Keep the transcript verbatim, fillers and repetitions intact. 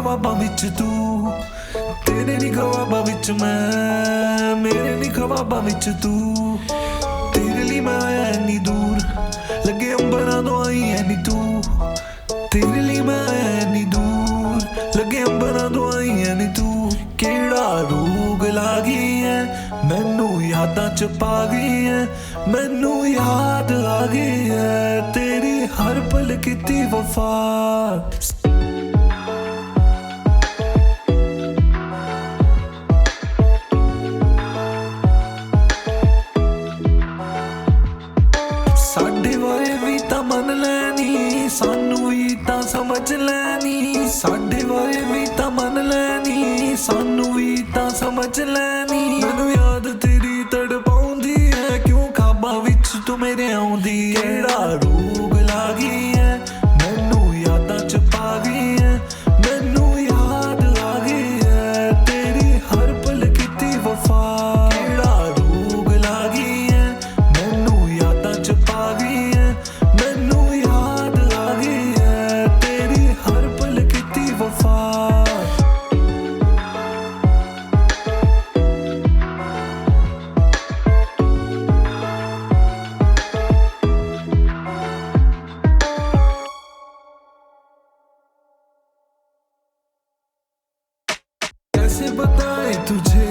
ख्वाबां विच तू, तेरे नी ख्वाबां विच मैं, मेरे नी ख्वाबां विच तू। तेरे लिए मैं आया इन्नी दूर, लगे अंबरां तो आई है नी तू। तेरे लिए मैं आया इन्नी दूर, लगे अंबरां तो आई है नी तू। केड़ा रोग लागी है, मैनू यादां च पा गई है, मैनू याद आ गई है तेरी हर पल कीती वफा। साडे बारे भी तां मन लैनी, सानू भी तां समझ लैनी। साडे बारे भी तां मन लैनी, सानू भी तां समझ लैनी। मैनू याद तेरी तड़पाउंदी है, क्यों ख्वाबां विच तू मेरे आउंदी है। केड़ा रोग लागी है, मैनू यादां च पा गई है, मैनू याद आ गई है तेरी हर पल कीती वफा। केड़ा रोग लागी है, मैनू यादां च पा गई है, मैनू याद आ गई है तेरी हर पल कीती वफा। कैसे बताएं तुझे